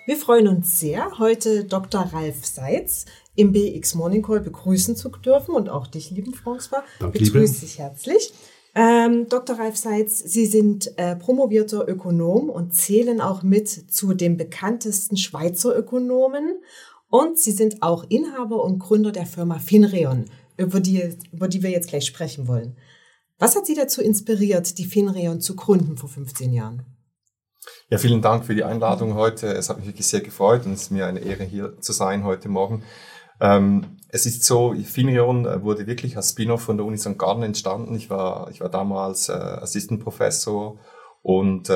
Wir freuen uns sehr, heute Dr. Ralf Seitz im BX Morning Call begrüßen zu dürfen und auch dich, lieben François. Danke, begrüße dich herzlich. Dr. Ralf Seitz, Sie sind promovierter Ökonom und zählen auch mit zu den bekanntesten Schweizer Ökonomen. Und Sie sind auch Inhaber und Gründer der Firma Finreon, über die wir jetzt gleich sprechen wollen. Was hat Sie dazu inspiriert, die Finreon zu gründen vor 15 Jahren? Ja, vielen Dank für die Einladung heute. Es hat mich wirklich sehr gefreut und es ist mir eine Ehre, hier zu sein heute Morgen. Es ist so, Finreon wurde wirklich als Spin-off von der Uni St. Gallen entstanden. Ich war damals Assistant Professor und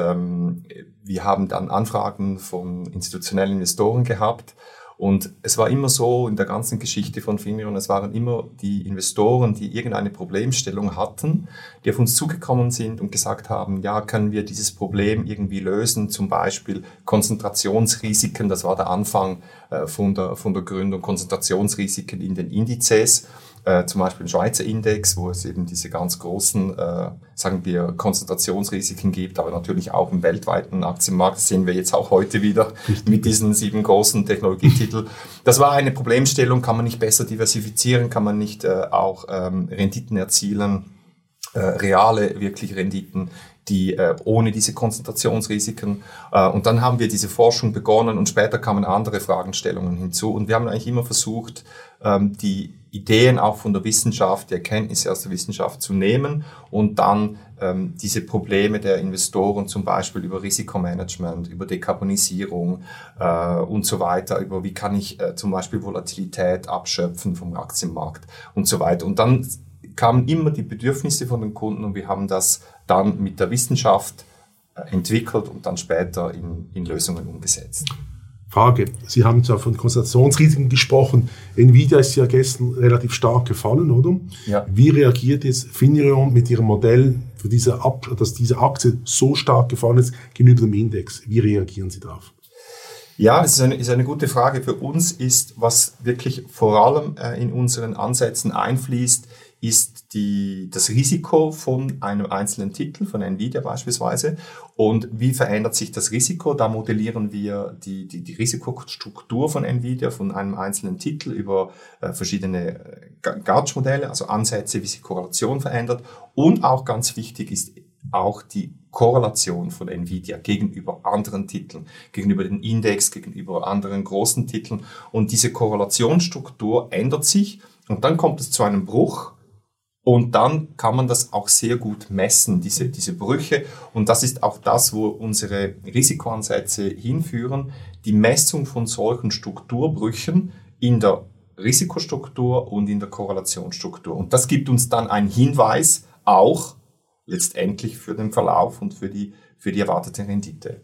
wir haben dann Anfragen von institutionellen Investoren gehabt. Und es war immer so in der ganzen Geschichte von Finreon, es waren immer die Investoren, die irgendeine Problemstellung hatten, die auf uns zugekommen sind und gesagt haben, ja, können wir dieses Problem irgendwie lösen, zum Beispiel Konzentrationsrisiken, das war der Anfang von der Gründung, Konzentrationsrisiken in den Indizes, zum Beispiel im Schweizer Index, wo es eben diese ganz großen, sagen wir, Konzentrationsrisiken gibt, aber natürlich auch im weltweiten Aktienmarkt. Das sehen wir jetzt auch heute wieder mit diesen 7 großen Technologietiteln. Das war eine Problemstellung, kann man nicht besser diversifizieren, kann man nicht auch Renditen erzielen, reale, wirklich Renditen, die ohne diese Konzentrationsrisiken. Und dann haben wir diese Forschung begonnen und später kamen andere Fragestellungen hinzu. Und wir haben eigentlich immer versucht, die Ideen auch von der Wissenschaft, die Erkenntnisse aus der Wissenschaft zu nehmen und dann diese Probleme der Investoren zum Beispiel über Risikomanagement, über Dekarbonisierung und so weiter, über wie kann ich zum Beispiel Volatilität abschöpfen vom Aktienmarkt und so weiter. Und dann kamen immer die Bedürfnisse von den Kunden und wir haben das dann mit der Wissenschaft entwickelt und dann später in Lösungen umgesetzt. Frage, Sie haben zwar von Konzentrationsrisiken gesprochen, Nvidia ist ja gestern relativ stark gefallen, oder? Ja. Wie reagiert jetzt Finreon mit Ihrem Modell, dass diese Aktie so stark gefallen ist gegenüber dem Index? Wie reagieren Sie darauf? Ja, es ist eine gute Frage. Für uns ist, was wirklich vor allem in unseren Ansätzen einfließt, ist das Risiko von einem einzelnen Titel, von Nvidia beispielsweise. Und wie verändert sich das Risiko? Da modellieren wir die Risikostruktur von Nvidia, von einem einzelnen Titel über verschiedene Gauge-Modelle, also Ansätze, wie sich Korrelation verändert. Und auch ganz wichtig ist auch die Korrelation von Nvidia gegenüber anderen Titeln, gegenüber dem Index, gegenüber anderen großen Titeln. Und diese Korrelationsstruktur ändert sich und dann kommt es zu einem Bruch. Und dann kann man das auch sehr gut messen, diese Brüche. Und das ist auch das, wo unsere Risikoansätze hinführen. Die Messung von solchen Strukturbrüchen in der Risikostruktur und in der Korrelationsstruktur. Und das gibt uns dann einen Hinweis auch letztendlich für den Verlauf und für die erwartete Rendite.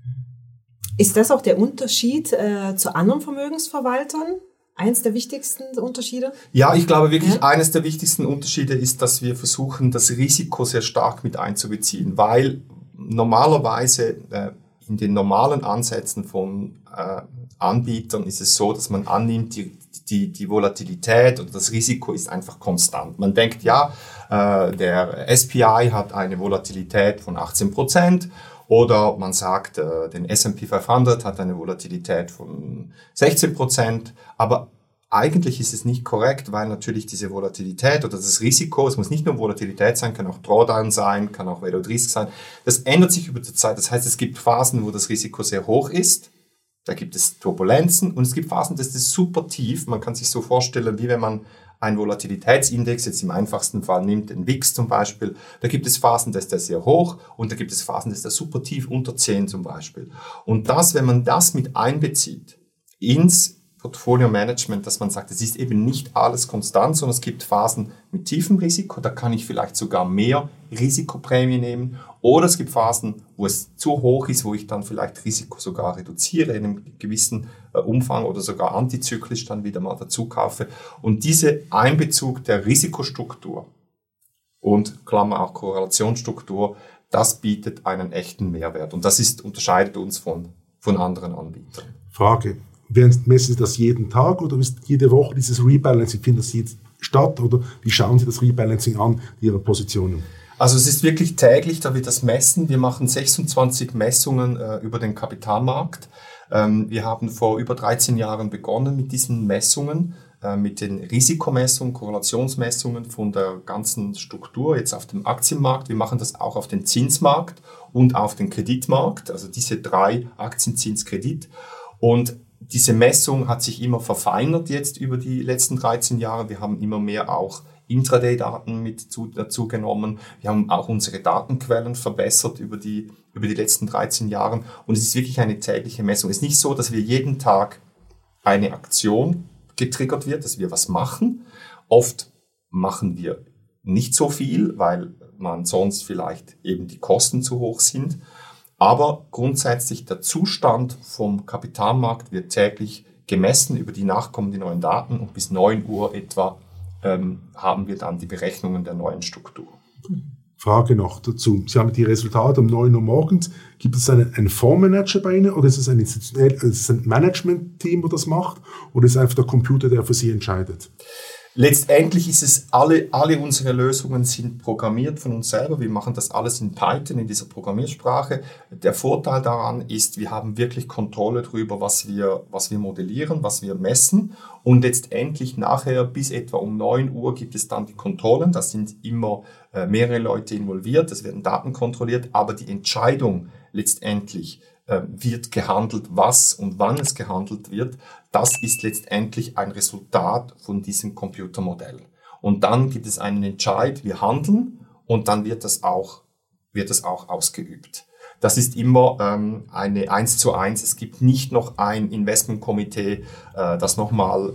Ist das auch der Unterschied zu anderen Vermögensverwaltern? Eins der wichtigsten Unterschiede? Ja, ich glaube wirklich, eines der wichtigsten Unterschiede ist, dass wir versuchen, das Risiko sehr stark mit einzubeziehen, weil normalerweise in den normalen Ansätzen von Anbietern ist es so, dass man annimmt, die Volatilität oder das Risiko ist einfach konstant. Man denkt, ja, der SPI hat eine Volatilität von 18%. Oder man sagt, den S&P 500 hat eine Volatilität von 16%. Aber eigentlich ist es nicht korrekt, weil natürlich diese Volatilität oder das Risiko, es muss nicht nur Volatilität sein, kann auch Drawdown sein, kann auch Value at Risk sein. Das ändert sich über die Zeit. Das heißt, es gibt Phasen, wo das Risiko sehr hoch ist. Da gibt es Turbulenzen und es gibt Phasen, das ist super tief. Man kann sich so vorstellen, wie wenn man einen Volatilitätsindex jetzt im einfachsten Fall nimmt, den VIX zum Beispiel, da gibt es Phasen, da ist der sehr hoch und da gibt es Phasen, da ist der super tief, unter 10 zum Beispiel. Und das, wenn man das mit einbezieht ins Portfolio-Management, dass man sagt, es ist eben nicht alles konstant, sondern es gibt Phasen mit tiefem Risiko, da kann ich vielleicht sogar mehr Risikoprämie nehmen. Oder es gibt Phasen, wo es zu hoch ist, wo ich dann vielleicht Risiko sogar reduziere in einem gewissen Umfang oder sogar antizyklisch dann wieder mal dazu kaufe. Und dieser Einbezug der Risikostruktur und Klammer auch Korrelationsstruktur, das bietet einen echten Mehrwert. Und das unterscheidet uns von anderen Anbietern. Frage. Messen Sie das jeden Tag oder ist jede Woche dieses Rebalancing, findet das jetzt statt oder wie schauen Sie das Rebalancing an, Ihre Positionen? Also es ist wirklich täglich, da wir das messen. Wir machen 26 Messungen über den Kapitalmarkt. Wir haben vor über 13 Jahren begonnen mit diesen Messungen, mit den Risikomessungen, Korrelationsmessungen von der ganzen Struktur jetzt auf dem Aktienmarkt. Wir machen das auch auf den Zinsmarkt und auf den Kreditmarkt, also diese 3 Aktien, Zins, Kredit. Und diese Messung hat sich immer verfeinert jetzt über die letzten 13 Jahre. Wir haben immer mehr auch Intraday-Daten dazu genommen. Wir haben auch unsere Datenquellen verbessert über die letzten 13 Jahre. Und es ist wirklich eine tägliche Messung. Es ist nicht so, dass wir jeden Tag eine Aktion getriggert wird, dass wir was machen. Oft machen wir nicht so viel, weil man sonst vielleicht eben die Kosten zu hoch sind. Aber grundsätzlich der Zustand vom Kapitalmarkt wird täglich gemessen über die nachkommenden neuen Daten und bis 9 Uhr etwa haben wir dann die Berechnungen der neuen Struktur. Frage noch dazu. Sie haben die Resultate um 9 Uhr morgens. Gibt es einen Fondsmanager bei Ihnen oder ist es ein Management-Team, das das macht? Oder ist es einfach der Computer, der für Sie entscheidet? Letztendlich ist es, alle unsere Lösungen sind programmiert von uns selber. Wir machen das alles in Python, in dieser Programmiersprache. Der Vorteil daran ist, wir haben wirklich Kontrolle darüber, was wir modellieren, was wir messen. Und letztendlich nachher bis etwa um 9 Uhr gibt es dann die Kontrollen. Da sind immer mehrere Leute involviert, es werden Daten kontrolliert, aber die Entscheidung letztendlich wird gehandelt, was und wann es gehandelt wird, das ist letztendlich ein Resultat von diesem Computermodell. Und dann gibt es einen Entscheid, wir handeln und dann wird das auch ausgeübt. Das ist immer eine 1:1. Es gibt nicht noch ein Investmentkomitee, das nochmal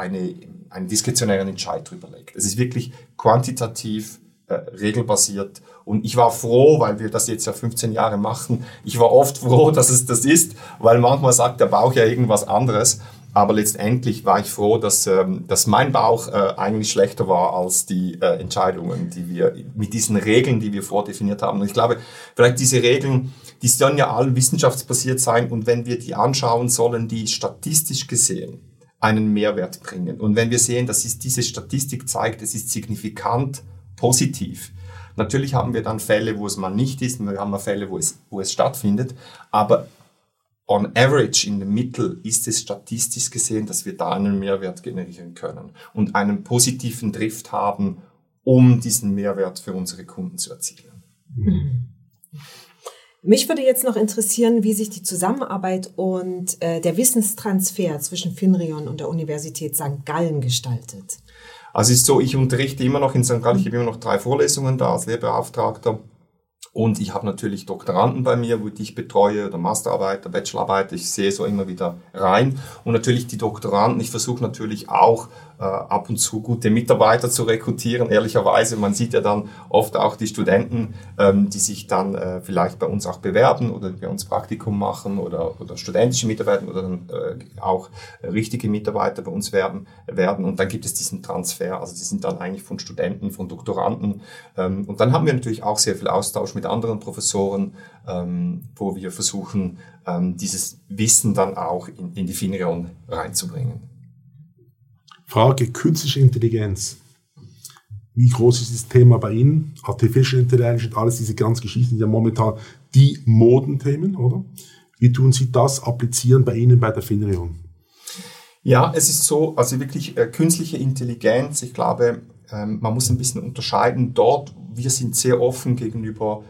einen diskretionären Entscheid drüber legt. Es ist wirklich quantitativ, regelbasiert. Und ich war froh, weil wir das jetzt ja 15 Jahre machen, ich war oft froh, dass es das ist, weil manchmal sagt der Bauch ja irgendwas anderes. Aber letztendlich war ich froh, dass mein Bauch eigentlich schlechter war als die Entscheidungen, die wir mit diesen Regeln, die wir vordefiniert haben. Und ich glaube, vielleicht diese Regeln, die sollen ja alle wissenschaftsbasiert sein. Und wenn wir die anschauen, sollen die statistisch gesehen einen Mehrwert bringen. Und wenn wir sehen, dass diese Statistik zeigt, es ist signifikant positiv. Natürlich haben wir dann Fälle, wo es mal nicht ist, wir haben Fälle, wo es stattfindet, aber on average, in der Mittel, ist es statistisch gesehen, dass wir da einen Mehrwert generieren können und einen positiven Drift haben, um diesen Mehrwert für unsere Kunden zu erzielen. Mhm. Mich würde jetzt noch interessieren, wie sich die Zusammenarbeit und der Wissenstransfer zwischen FinReon und der Universität St. Gallen gestaltet. Also es ist so, ich unterrichte immer noch in St. Gallen, ich habe immer noch 3 Vorlesungen da als Lehrbeauftragter und ich habe natürlich Doktoranden bei mir, wo ich betreue, oder Masterarbeit, oder Bachelorarbeit, ich sehe so immer wieder rein und natürlich die Doktoranden, ich versuche natürlich auch ab und zu gute Mitarbeiter zu rekrutieren, ehrlicherweise, man sieht ja dann oft auch die Studenten, die sich dann vielleicht bei uns auch bewerben oder bei uns Praktikum machen oder studentische Mitarbeiter oder dann auch richtige Mitarbeiter bei uns werden und dann gibt es diesen Transfer, also die sind dann eigentlich von Studenten, von Doktoranden und dann haben wir natürlich auch sehr viel Austausch mit anderen Professoren, wo wir versuchen, dieses Wissen dann auch in die FinReon reinzubringen. Frage künstliche Intelligenz. Wie groß ist das Thema bei Ihnen? Artificial Intelligence und alles diese ganzen Geschichten sind ja momentan die Modenthemen, oder? Wie tun Sie das applizieren bei Ihnen bei der FinReon? Ja, es ist so, also wirklich künstliche Intelligenz, ich glaube, man muss ein bisschen unterscheiden. Dort, wir sind sehr offen gegenüber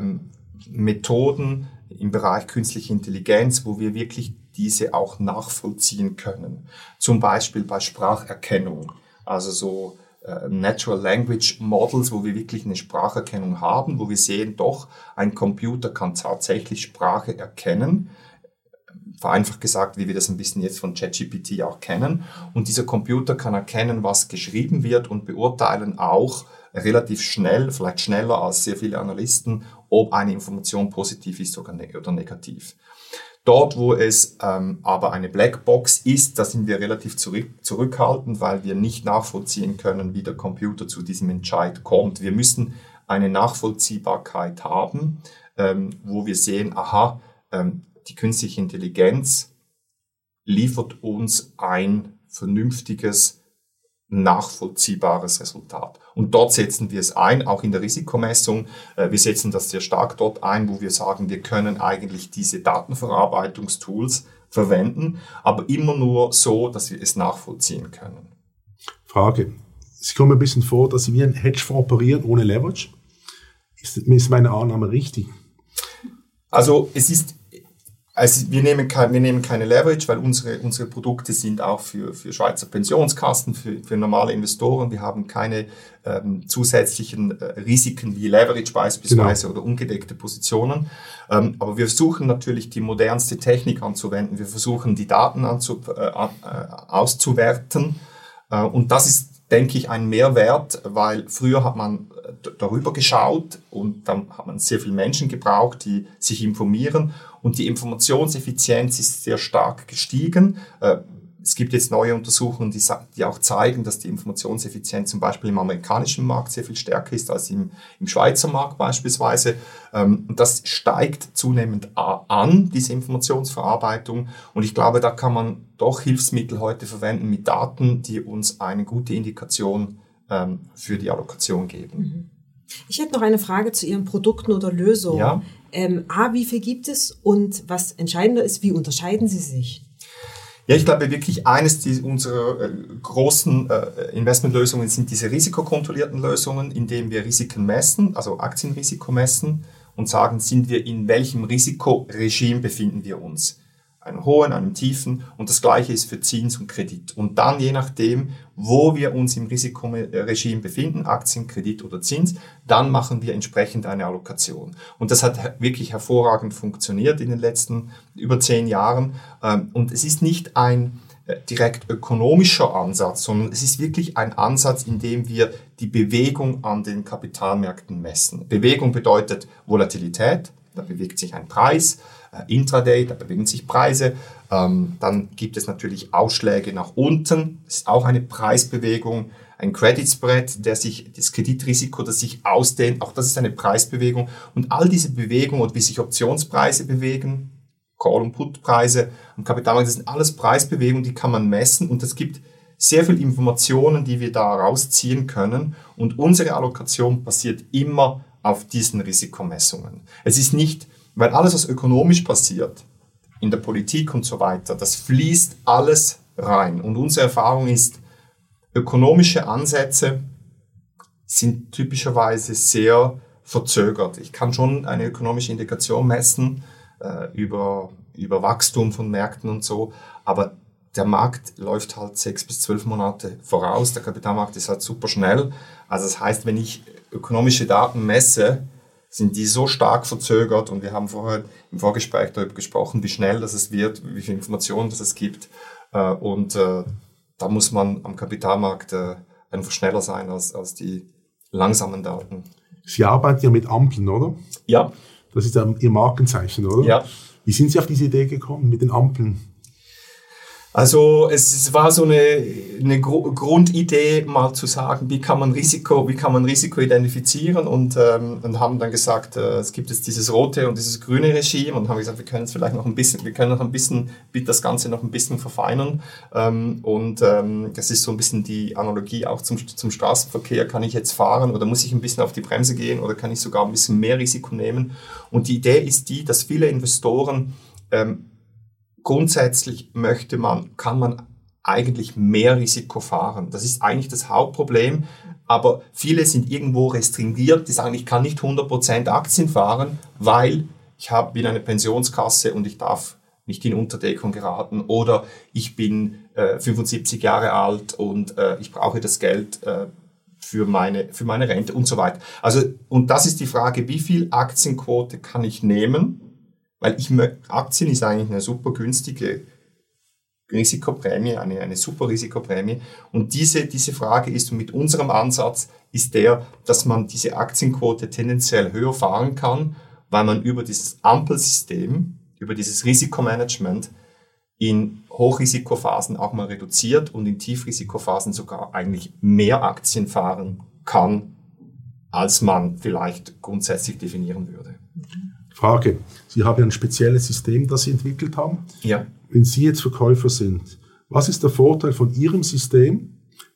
Methoden im Bereich künstliche Intelligenz, wo wir wirklich diese auch nachvollziehen können. Zum Beispiel bei Spracherkennung, also so Natural Language Models, wo wir wirklich eine Spracherkennung haben, wo wir sehen, doch, ein Computer kann tatsächlich Sprache erkennen. Vereinfacht gesagt, wie wir das ein bisschen jetzt von ChatGPT auch kennen. Und dieser Computer kann erkennen, was geschrieben wird und beurteilen auch relativ schnell, vielleicht schneller als sehr viele Analysten, ob eine Information positiv ist oder negativ. Dort, wo es aber eine Blackbox ist, da sind wir relativ zurückhaltend, weil wir nicht nachvollziehen können, wie der Computer zu diesem Entscheid kommt. Wir müssen eine Nachvollziehbarkeit haben, wo wir sehen, die künstliche Intelligenz liefert uns ein vernünftiges nachvollziehbares Resultat. Und dort setzen wir es ein, auch in der Risikomessung. Wir setzen das sehr stark dort ein, wo wir sagen, wir können eigentlich diese Datenverarbeitungstools verwenden, aber immer nur so, dass wir es nachvollziehen können. Frage. Sie kommen ein bisschen vor, dass Sie wie ein Hedgefonds operieren ohne Leverage. Ist meine Annahme richtig? Also wir nehmen keine Leverage, weil unsere Produkte sind auch für Schweizer Pensionskassen, für normale Investoren. Wir haben keine zusätzlichen Risiken wie Leverage beispielsweise oder ungedeckte Positionen. Aber wir versuchen natürlich die modernste Technik anzuwenden. Wir versuchen die Daten auszuwerten. Und das ist, denke ich, ein Mehrwert, weil früher hat man darüber geschaut und dann hat man sehr viele Menschen gebraucht, die sich informieren und die Informationseffizienz ist sehr stark gestiegen. Es gibt jetzt neue Untersuchungen, die auch zeigen, dass die Informationseffizienz zum Beispiel im amerikanischen Markt sehr viel stärker ist als im Schweizer Markt beispielsweise. Und das steigt zunehmend an, diese Informationsverarbeitung. Und ich glaube, da kann man doch Hilfsmittel heute verwenden mit Daten, die uns eine gute Indikation für die Allokation geben. Ich hätte noch eine Frage zu Ihren Produkten oder Lösungen. Ja. Wie viel gibt es und was entscheidender ist, wie unterscheiden sie sich? Ja, ich glaube wirklich, eines unserer großen Investmentlösungen sind diese risikokontrollierten Lösungen, indem wir Risiken messen, also Aktienrisiko messen und sagen, in welchem Risikoregime befinden wir uns. Einem hohen, einem tiefen und das Gleiche ist für Zins und Kredit. Und dann je nachdem, wo wir uns im Risikoregime befinden, Aktien, Kredit oder Zins, dann machen wir entsprechend eine Allokation. Und das hat wirklich hervorragend funktioniert in den letzten über 10 Jahren. Und es ist nicht ein direkt ökonomischer Ansatz, sondern es ist wirklich ein Ansatz, in dem wir die Bewegung an den Kapitalmärkten messen. Bewegung bedeutet Volatilität, da bewegt sich ein Preis. Intraday, da bewegen sich Preise. Dann gibt es natürlich Ausschläge nach unten. Das ist auch eine Preisbewegung. Ein Credit Spread, das Kreditrisiko, das sich ausdehnt, auch das ist eine Preisbewegung. Und all diese Bewegungen und wie sich Optionspreise bewegen, Call- und Put-Preise am Kapitalmarkt, das sind alles Preisbewegungen, die kann man messen. Und es gibt sehr viele Informationen, die wir da rausziehen können. Und unsere Allokation basiert immer auf diesen Risikomessungen. Es ist nicht, weil alles, was ökonomisch passiert, in der Politik und so weiter, das fließt alles rein. Und unsere Erfahrung ist, ökonomische Ansätze sind typischerweise sehr verzögert. Ich kann schon eine ökonomische Indikation messen über Wachstum von Märkten und so, aber der Markt läuft halt 6 bis 12 Monate voraus. Der Kapitalmarkt ist halt super schnell. Also das heißt, wenn ich ökonomische Daten messe, sind die so stark verzögert und wir haben vorher im Vorgespräch darüber gesprochen, wie schnell das wird, wie viel Informationen es gibt und da muss man am Kapitalmarkt einfach schneller sein als die langsamen Daten. Sie arbeiten ja mit Ampeln, oder? Ja. Das ist ja Ihr Markenzeichen, oder? Ja. Wie sind Sie auf diese Idee gekommen mit den Ampeln? Also es war so eine Grundidee, mal zu sagen, wie kann man Risiko identifizieren und haben dann gesagt, es gibt jetzt dieses rote und dieses grüne Regime und haben gesagt, wir können das Ganze noch ein bisschen verfeinern das ist so ein bisschen die Analogie auch zum Straßenverkehr. Kann ich jetzt fahren oder muss ich ein bisschen auf die Bremse gehen oder kann ich sogar ein bisschen mehr Risiko nehmen? Und die Idee ist die, dass viele Investoren grundsätzlich kann man eigentlich mehr Risiko fahren. Das ist eigentlich das Hauptproblem, aber viele sind irgendwo restringiert, die sagen, ich kann nicht 100% Aktien fahren, weil bin eine Pensionskasse und ich darf nicht in Unterdeckung geraten oder ich bin 75 Jahre alt und ich brauche das Geld für meine Rente und so weiter. Also, und das ist die Frage, wie viel Aktienquote kann ich nehmen? Weil Aktien ist eigentlich eine super günstige Risikoprämie, eine super Risikoprämie. Und diese Frage ist, und mit unserem Ansatz ist dass man diese Aktienquote tendenziell höher fahren kann, weil man über dieses Ampelsystem, über dieses Risikomanagement in Hochrisikophasen auch mal reduziert und in Tiefrisikophasen sogar eigentlich mehr Aktien fahren kann, als man vielleicht grundsätzlich definieren würde. Frage. Sie haben ein spezielles System, das Sie entwickelt haben. Ja. Wenn Sie jetzt Verkäufer sind, was ist der Vorteil von Ihrem System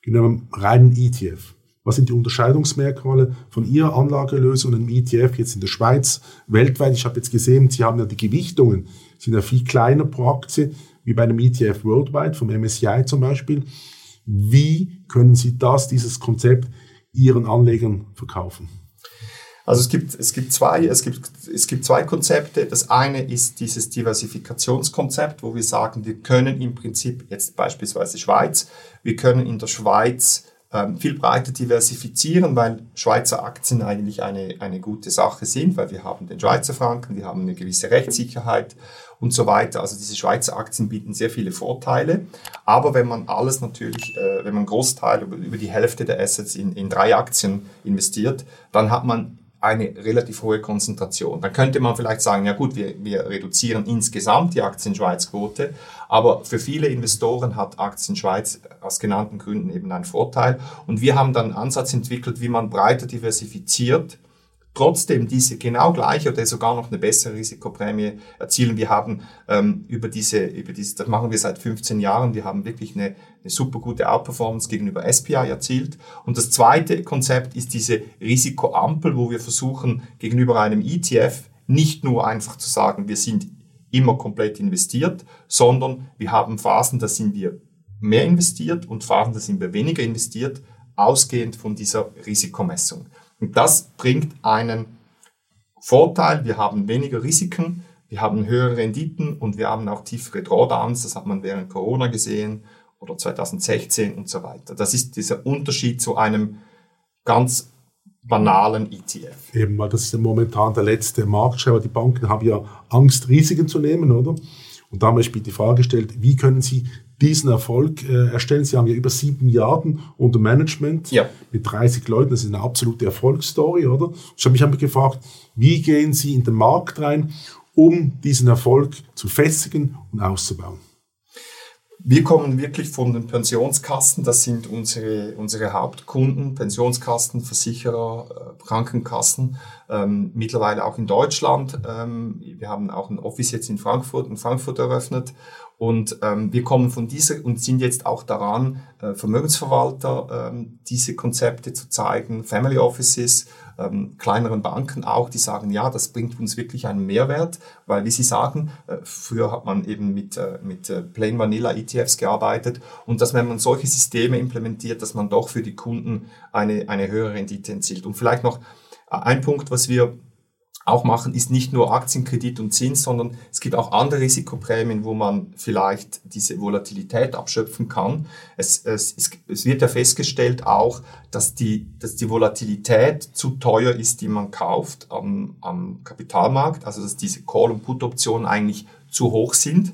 genommen reinen ETF. Was sind die Unterscheidungsmerkmale von Ihrer Anlagelösung und einem ETF jetzt in der Schweiz, weltweit? Ich habe jetzt gesehen, Sie haben ja die Gewichtungen, sind ja viel kleiner pro Aktie, wie bei einem ETF worldwide, vom MSCI zum Beispiel. Wie können Sie dieses Konzept Ihren Anlegern verkaufen? Also es gibt zwei Konzepte. Das eine ist dieses Diversifikationskonzept, wo wir sagen, wir können im Prinzip jetzt beispielsweise Schweiz, wir können in der Schweiz viel breiter diversifizieren, weil Schweizer Aktien eigentlich eine gute Sache sind, weil wir haben den Schweizer Franken, wir haben eine gewisse Rechtssicherheit und so weiter. Also diese Schweizer Aktien bieten sehr viele Vorteile. Aber wenn man alles natürlich, wenn man einen Großteil, über die Hälfte der Assets in 3 Aktien investiert, dann hat man eine relativ hohe Konzentration. Dann könnte man vielleicht sagen, ja gut, wir reduzieren insgesamt die Aktien-Schweiz-Quote, aber für viele Investoren hat Aktien-Schweiz aus genannten Gründen eben einen Vorteil. Und wir haben dann einen Ansatz entwickelt, wie man breiter diversifiziert, trotzdem diese genau gleiche oder sogar noch eine bessere Risikoprämie erzielen. Wir haben das machen wir seit 15 Jahren, wir haben wirklich eine super gute Outperformance gegenüber SPI erzielt. Und das zweite Konzept ist diese Risikoampel, wo wir versuchen, gegenüber einem ETF nicht nur einfach zu sagen, wir sind immer komplett investiert, sondern wir haben Phasen, da sind wir mehr investiert und Phasen, da sind wir weniger investiert, ausgehend von dieser Risikomessung. Und das bringt einen Vorteil. Wir haben weniger Risiken, wir haben höhere Renditen und wir haben auch tiefere Drawdowns. Das hat man während Corona gesehen oder 2016 und so weiter. Das ist dieser Unterschied zu einem ganz banalen ETF. Eben, weil das ist ja momentan der letzte Marktschreiber. Die Banken haben ja Angst, Risiken zu nehmen, oder? Und da habe ich mir die Frage gestellt, wie können Sie diesen Erfolg erstellen? Sie haben ja über 7 Milliarden unter Management mit 30 Leuten. Das ist eine absolute Erfolgsstory, oder? Ich habe mich einfach gefragt, wie gehen Sie in den Markt rein, um diesen Erfolg zu festigen und auszubauen? Wir kommen wirklich von den Pensionskassen, das sind unsere Hauptkunden, Pensionskassen, Versicherer, Krankenkassen, mittlerweile auch in Deutschland. Wir haben auch ein Office jetzt in Frankfurt eröffnet und wir kommen von dieser und sind jetzt auch daran, Vermögensverwalter diese Konzepte zu zeigen, Family Offices, kleineren Banken auch, die sagen, ja, das bringt uns wirklich einen Mehrwert, weil, wie Sie sagen, früher hat man eben mit Plain Vanilla ETFs gearbeitet und dass, wenn man solche Systeme implementiert, dass man doch für die Kunden eine höhere Rendite erzielt. Und vielleicht noch ein Punkt, was wir auch machen, ist nicht nur Aktienkredit und Zins, sondern es gibt auch andere Risikoprämien, wo man vielleicht diese Volatilität abschöpfen kann. Es wird ja festgestellt auch, dass die Volatilität zu teuer ist, die man kauft am Kapitalmarkt, also dass diese Call- und Put-Optionen eigentlich zu hoch sind,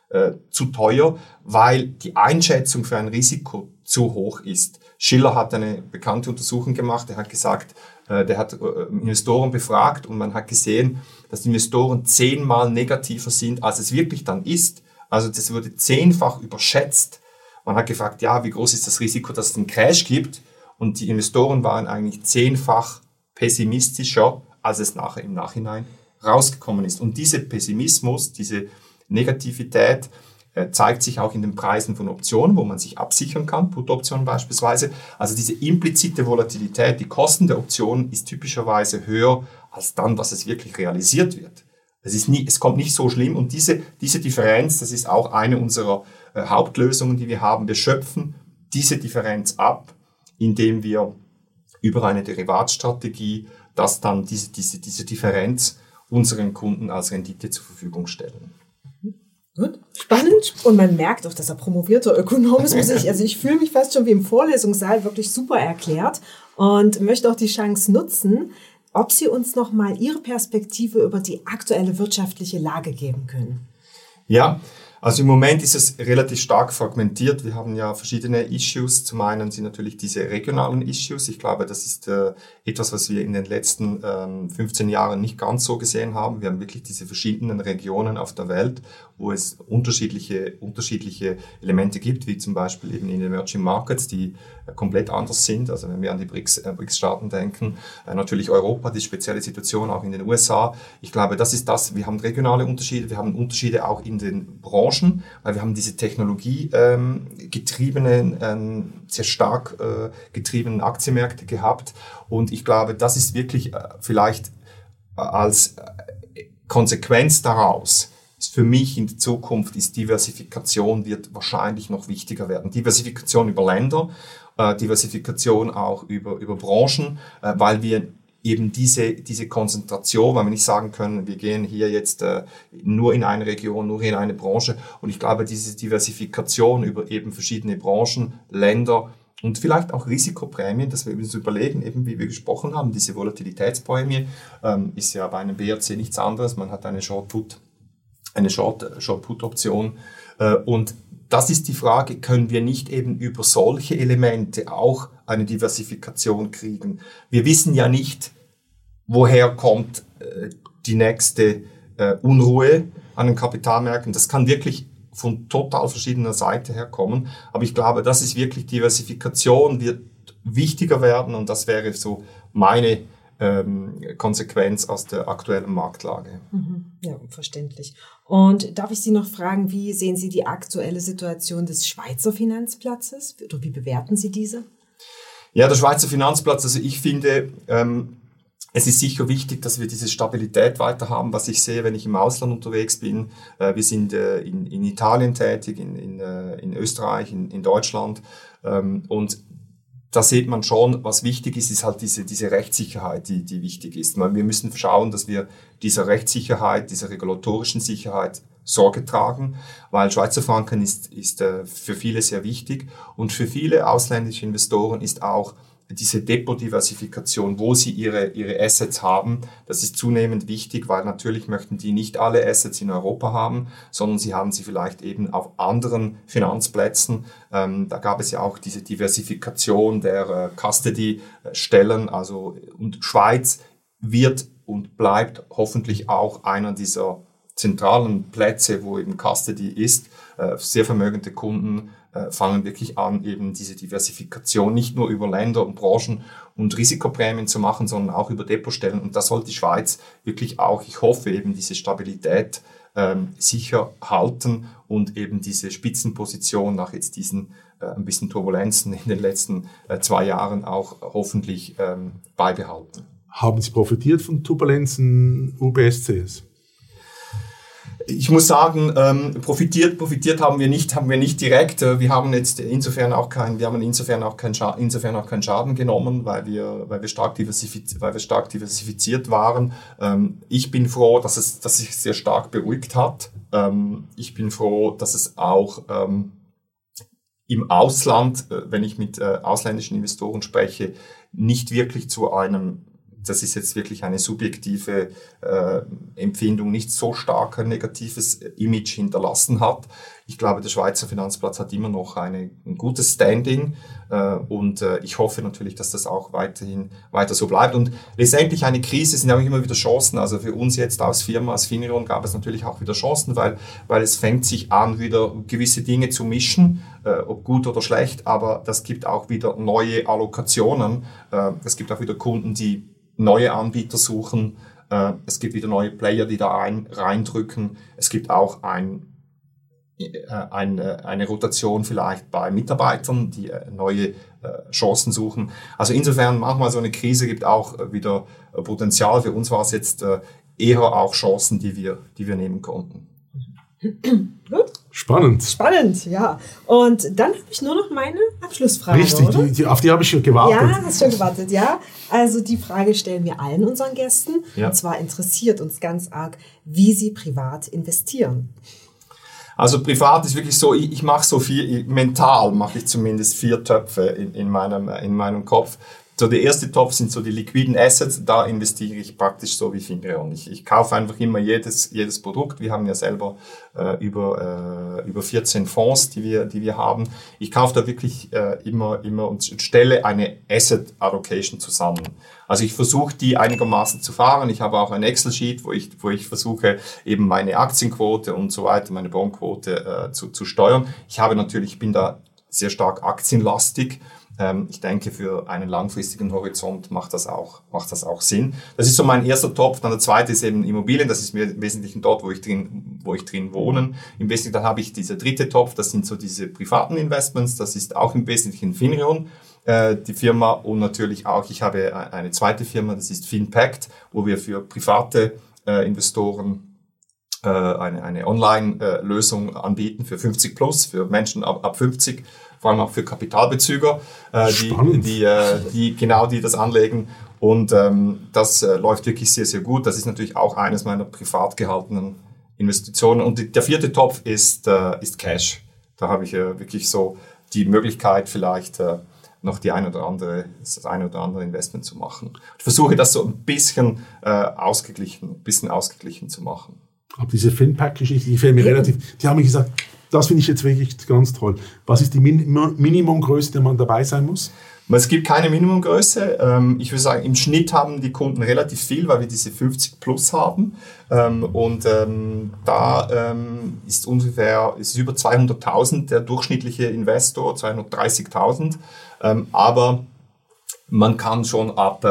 zu teuer, weil die Einschätzung für ein Risiko zu hoch ist. Schiller hat eine bekannte Untersuchung gemacht, er hat gesagt, der hat Investoren befragt und man hat gesehen, dass die Investoren 10-mal negativer sind, als es wirklich dann ist. Also das wurde 10-fach überschätzt. Man hat gefragt, ja, wie groß ist das Risiko, dass es einen Crash gibt? Und die Investoren waren eigentlich 10-fach pessimistischer, als es nachher im Nachhinein rausgekommen ist. Und dieser Pessimismus, diese Negativität zeigt sich auch in den Preisen von Optionen, wo man sich absichern kann, Put-Optionen beispielsweise. Also diese implizite Volatilität, die Kosten der Optionen ist typischerweise höher als dann, was es wirklich realisiert wird. Es kommt nicht so schlimm und diese Differenz, das ist auch eine unserer Hauptlösungen, die wir haben. Wir schöpfen diese Differenz ab, indem wir über eine Derivatstrategie das dann diese Differenz unseren Kunden als Rendite zur Verfügung stellen. Gut, spannend. Und man merkt auch, dass er promovierter Ökonom ist. Ich fühle mich fast schon wie im Vorlesungssaal, wirklich super erklärt und möchte auch die Chance nutzen, ob Sie uns noch mal Ihre Perspektive über die aktuelle wirtschaftliche Lage geben können. Ja, also im Moment ist es relativ stark fragmentiert. Wir haben ja verschiedene Issues. Zum einen sind natürlich diese regionalen Issues. Ich glaube, das ist etwas, was wir in den letzten 15 Jahren nicht ganz so gesehen haben. Wir haben wirklich diese verschiedenen Regionen auf der Welt wo es unterschiedliche Elemente gibt, wie zum Beispiel eben in den Emerging Markets, die komplett anders sind. Also wenn wir an die BRICS-Staaten denken, natürlich Europa, die spezielle Situation auch in den USA. Ich glaube, das ist das. Wir haben regionale Unterschiede, wir haben Unterschiede auch in den Branchen, weil wir haben diese technologiegetriebenen, sehr stark getriebenen Aktienmärkte gehabt. Und ich glaube, das ist wirklich vielleicht als Konsequenz daraus ist für mich in der Zukunft Diversifikation wird wahrscheinlich noch wichtiger werden. Diversifikation über Länder, Diversifikation auch über Branchen, weil wir eben diese Konzentration, weil wir nicht sagen können, wir gehen hier jetzt nur in eine Region, nur in eine Branche. Und ich glaube, diese Diversifikation über eben verschiedene Branchen, Länder und vielleicht auch Risikoprämien, dass wir uns überlegen, eben wie wir gesprochen haben, diese Volatilitätsprämie ist ja bei einem BRC nichts anderes. Man hat eine Short-Put-Option. Und das ist die Frage, können wir nicht eben über solche Elemente auch eine Diversifikation kriegen? Wir wissen ja nicht, woher kommt die nächste Unruhe an den Kapitalmärkten. Das kann wirklich von total verschiedener Seite herkommen. Aber ich glaube, das ist wirklich Diversifikation, wird wichtiger werden und das wäre so meine Konsequenz aus der aktuellen Marktlage. Ja, verständlich. Und darf ich Sie noch fragen, wie sehen Sie die aktuelle Situation des Schweizer Finanzplatzes? Oder wie bewerten Sie diese? Ja, der Schweizer Finanzplatz, also ich finde, es ist sicher wichtig, dass wir diese Stabilität weiter haben, was ich sehe, wenn ich im Ausland unterwegs bin. Wir sind in Italien tätig, in Österreich, in Deutschland. Und da sieht man schon, was wichtig ist halt diese Rechtssicherheit, die wichtig ist. Wir müssen schauen, dass wir dieser Rechtssicherheit, dieser regulatorischen Sicherheit Sorge tragen, weil Schweizer Franken ist für viele sehr wichtig. Und für viele ausländische Investoren ist auch diese Depot-Diversifikation, wo sie ihre Assets haben, das ist zunehmend wichtig, weil natürlich möchten die nicht alle Assets in Europa haben, sondern sie haben sie vielleicht eben auf anderen Finanzplätzen. Da gab es ja auch diese Diversifikation der Custody-Stellen, also und Schweiz wird und bleibt hoffentlich auch einer dieser zentralen Plätze, wo eben Custody ist. Sehr vermögende Kunden fangen wirklich an, eben diese Diversifikation nicht nur über Länder und Branchen und Risikoprämien zu machen, sondern auch über Depotstellen. Und da soll die Schweiz wirklich auch, ich hoffe, eben diese Stabilität sicher halten und eben diese Spitzenposition nach jetzt diesen ein bisschen Turbulenzen in den letzten 2 Jahren auch hoffentlich beibehalten. Haben Sie profitiert von Turbulenzen UBS-CS? Ich muss sagen, profitiert haben wir nicht direkt. Wir haben jetzt insofern auch keinen Schaden genommen, weil wir stark diversifiziert waren. Ich bin froh, dass es sich sehr stark beruhigt hat. Ich bin froh, dass es auch im Ausland, wenn ich mit ausländischen Investoren spreche, nicht wirklich zu einem, das ist jetzt wirklich eine subjektive Empfindung, nicht so stark ein negatives Image hinterlassen hat. Ich glaube, der Schweizer Finanzplatz hat immer noch ein gutes Standing und ich hoffe natürlich, dass das auch weiter so bleibt. Und letztendlich eine Krise sind auch immer wieder Chancen. Also für uns jetzt als Firma, als Finirion gab es natürlich auch wieder Chancen, weil es fängt sich an, wieder gewisse Dinge zu mischen, ob gut oder schlecht, aber das gibt auch wieder neue Allokationen. Es gibt auch wieder Kunden, die neue Anbieter suchen. Es gibt wieder neue Player, die da reindrücken. Es gibt auch eine Rotation vielleicht bei Mitarbeitern, die neue Chancen suchen. Also insofern manchmal so eine Krise gibt auch wieder Potenzial. Für uns war es jetzt eher auch Chancen, die wir nehmen konnten. Gut. Spannend, ja. Und dann habe ich nur noch meine Abschlussfrage. Richtig, auf die habe ich schon gewartet. Ja, hast schon gewartet, ja. Also die Frage stellen wir allen unseren Gästen. Ja. Und zwar interessiert uns ganz arg, wie sie privat investieren. Also privat ist wirklich so, ich mache so viel, mental mache ich zumindest 4 Töpfe in meinem Kopf. So der erste Topf sind so die liquiden Assets, da investiere ich praktisch so wie Finreon. Ich kaufe einfach immer jedes Produkt. Wir haben ja selber über 14 Fonds, die wir haben. Ich kaufe da wirklich immer und stelle eine Asset Allocation zusammen. Also ich versuche die einigermaßen zu fahren. Ich habe auch ein Excel-Sheet, wo ich versuche eben meine Aktienquote und so weiter, meine Bondquote zu steuern. Ich bin da sehr stark aktienlastig. Ich denke, für einen langfristigen Horizont macht das auch Sinn. Das ist so mein erster Topf. Dann der zweite ist eben Immobilien. Das ist mir im Wesentlichen dort, wo ich drin wohne. Im Wesentlichen dann habe ich dieser dritte Topf. Das sind so diese privaten Investments. Das ist auch im Wesentlichen Finreon, die Firma. Und natürlich auch, ich habe eine zweite Firma, das ist Finpact, wo wir für private Investoren eine Online-Lösung anbieten für 50 plus, für Menschen ab 50. Vor allem auch für Kapitalbezüger, die das anlegen. Und das läuft wirklich sehr, sehr gut. Das ist natürlich auch eines meiner privat gehaltenen Investitionen. Und der vierte Topf ist Cash. Da habe ich wirklich so die Möglichkeit, vielleicht noch das ein oder andere Investment zu machen. Ich versuche das so ein bisschen ausgeglichen zu machen. Aber diese Finpack-Geschichte, die fällt mir relativ, die haben mir gesagt, das finde ich jetzt wirklich ganz toll. Was ist die Minimumgröße, die man dabei sein muss? Es gibt keine Minimumgröße. Ich würde sagen, im Schnitt haben die Kunden relativ viel, weil wir diese 50 plus haben. Da ist über 200.000 der durchschnittliche Investor, 230.000. Aber man kann schon ab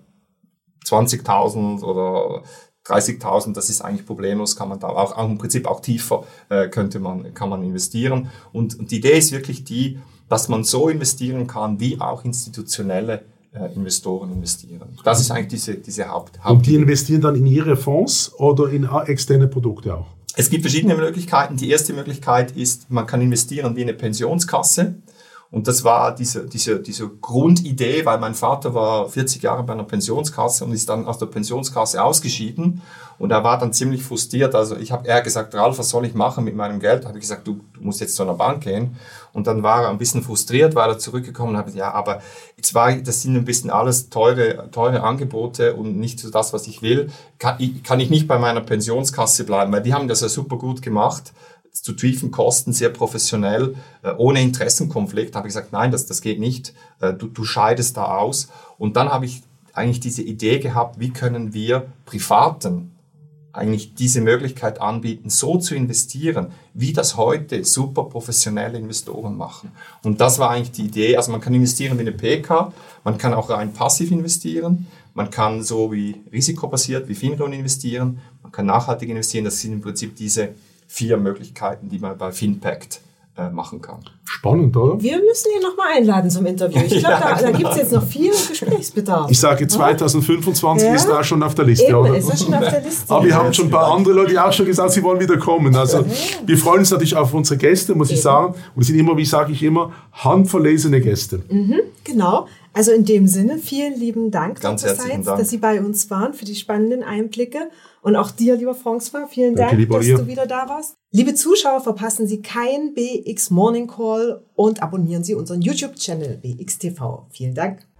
20.000 oder 30.000, das ist eigentlich problemlos, kann man da auch im Prinzip auch tiefer kann man investieren. Und die Idee ist wirklich die, dass man so investieren kann, wie auch institutionelle Investoren investieren. Das ist eigentlich diese Hauptidee. Und die investieren dann in ihre Fonds oder in externe Produkte auch? Es gibt verschiedene Möglichkeiten. Die erste Möglichkeit ist, man kann investieren wie eine Pensionskasse. Und das war diese Grundidee, weil mein Vater war 40 Jahre bei einer Pensionskasse und ist dann aus der Pensionskasse ausgeschieden. Und er war dann ziemlich frustriert. Also er hat gesagt, Ralf, was soll ich machen mit meinem Geld? Habe ich gesagt, du musst jetzt zu einer Bank gehen. Und dann war er ein bisschen frustriert, weil er zurückgekommen und hat gesagt, ja, aber das sind ein bisschen alles teure Angebote und nicht so das, was ich will. Kann ich nicht bei meiner Pensionskasse bleiben? Weil die haben das ja super gut gemacht. Zu tiefen Kosten, sehr professionell, ohne Interessenkonflikt, habe ich gesagt, nein, das geht nicht, du scheidest da aus. Und dann habe ich eigentlich diese Idee gehabt, wie können wir Privaten eigentlich diese Möglichkeit anbieten, so zu investieren, wie das heute super professionelle Investoren machen. Und das war eigentlich die Idee, also man kann investieren wie eine PK, man kann auch rein passiv investieren, man kann so wie risikobasiert, wie Finreon investieren, man kann nachhaltig investieren, das sind im Prinzip diese 4 Möglichkeiten, die man bei Finpact machen kann. Spannend, oder? Wir müssen ihn nochmal einladen zum Interview. Ich glaube, da gibt es jetzt noch viel Gesprächsbedarf. Ich sage, 2025 ist da schon auf der Liste. Eben, oder? ist das schon auf der Liste. Aber wir haben schon ein paar andere Leute auch schon gesagt, sie wollen wieder kommen. Also wir freuen uns natürlich auf unsere Gäste, muss ich sagen. Und es sind immer, wie sage ich immer, handverlesene Gäste. Genau. Also in dem Sinne, vielen lieben Dank, Ganz Dr. herzlichen Seitz, Dank, dass Sie bei uns waren für die spannenden Einblicke. Und auch dir, lieber François, vielen Dank, lieber dass ihr. du wieder da warst. Liebe Zuschauer, verpassen Sie keinen BX Morning Call und abonnieren Sie unseren YouTube-Channel BX TV. Vielen Dank.